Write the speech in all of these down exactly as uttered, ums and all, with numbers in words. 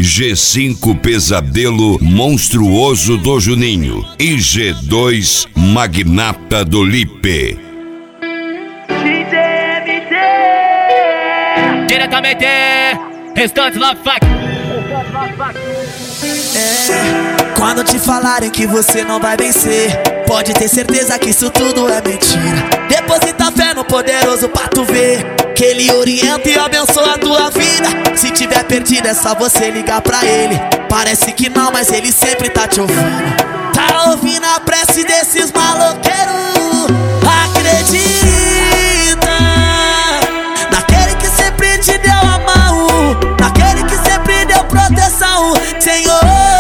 G cinco Pesadelo Monstruoso do Juninho e G dois Magnata do Lipe. Diretamente, Restantes Love Fuck. É, quando te falarem que você não vai vencer, pode ter certeza que isso tudo é mentira. Deposita fé no poderoso pra tu ver que ele orienta e abençoa a tua vida. Se tiver perdido é só você ligar pra ele. Parece que não, mas ele sempre tá te ouvindo. Tá ouvindo a prece desses maloqueiros. Acredita naquele que sempre te deu a mão, naquele que sempre deu proteção, Senhor.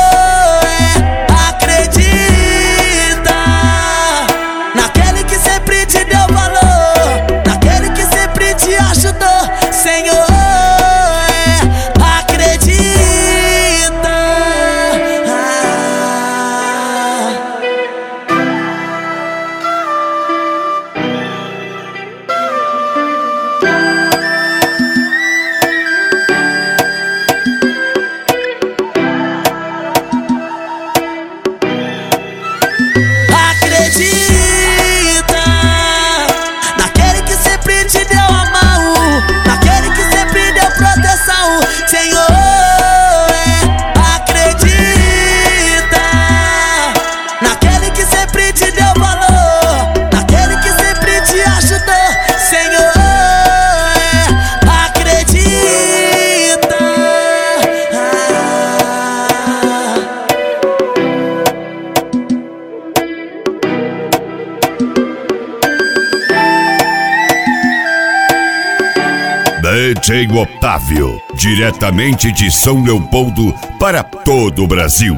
D J Otávio, diretamente de São Leopoldo para todo o Brasil.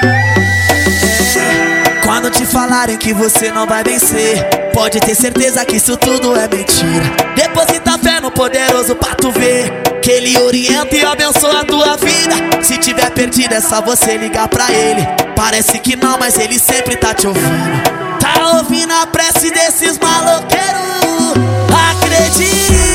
Quando te falarem que você não vai vencer, pode ter certeza que isso tudo é mentira. Deposita fé no poderoso pra tu ver que ele orienta e abençoa a tua vida. Se tiver perdido é só você ligar pra ele. Parece que não, mas ele sempre tá te ouvindo. Tá ouvindo a prece desses maloqueiros. Acredita